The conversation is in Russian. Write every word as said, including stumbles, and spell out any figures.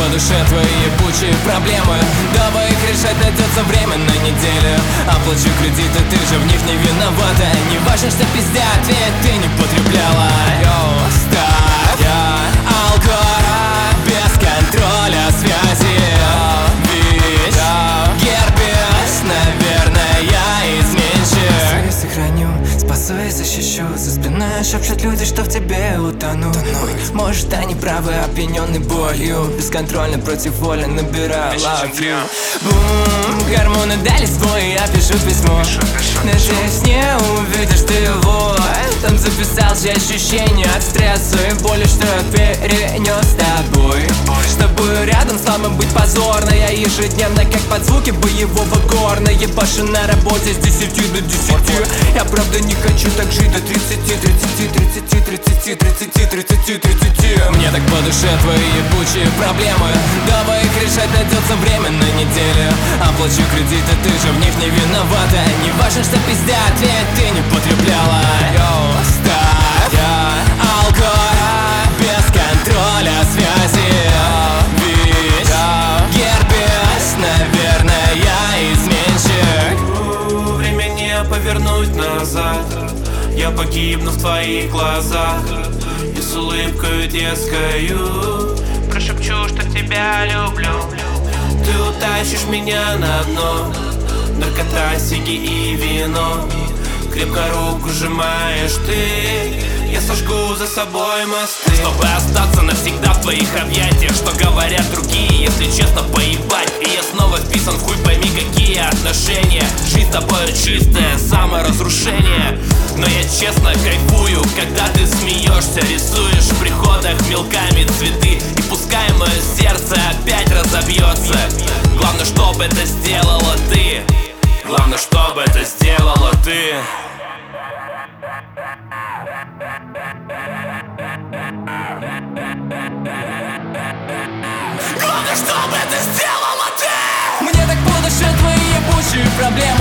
душе твои ебучие проблемы. Давай их решать, найдется время на неделю. Оплачу кредиты, ты же в них не виновата. Не важно, что пиздят, ведь ты не потребляла. Йоу, ставь алкоголь без контроля связи. Бич, герпес, наверное, я изменщик. Я сохраню, спасу и защищу. За спиной шепчут люди, что в тебе утону. Может, они правы, опьяненный болью. Бесконтрольно против воли набираю love you. Бум, гормоны дали свой, я пишу письмо. Надеюсь, не увидишь ты его. Там записал все ощущения от стресса и боли, что я перенес с тобой. С тобой рядом слабым быть позорно. Я ежедневно, как под звуки боевого горна. Ебашу на работе с десяти до десяти. Я правда не хочу так жить до тридцати, тридцати, тридцати, тридцати, тридцати, тридцати, тридцати. Мне так по душе твои ебучие проблемы. Давай их решать, найдется время на неделю. Оплачу кредиты, ты же в них не виновата. Не важно, что пиздят, ведь ты не потребляла. Йоу, ставь алкоголь без контроля связи. Бич, герпес, наверное, я изменщик. Время не повернуть назад. Я погибну в твоих глазах. И с улыбкой детскою прошепчу, что тебя люблю. Ты утащишь меня на дно. Наркота, сиги и вино. Крепко руку сжимаешь ты. Я сожгу за собой мосты, чтобы остаться навсегда в твоих объятиях. Что говорят другие, если честно, поебать. И я снова вписан в хуй, пойми какие отношения. Жизнь с тобой чистое саморазрушение. Но я честно кайфую, когда ты смеешься. Рисуешь в приходах мелками цветы. И пускай мое сердце опять разобьется. Главное, чтобы это сделала ты. Главное, чтобы это сделала ты. Главное, чтобы это сделала ты. Мне так по душе твои ебучие проблемы.